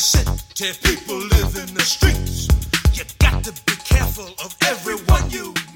city, people live in the streets. You got to be careful of everyone you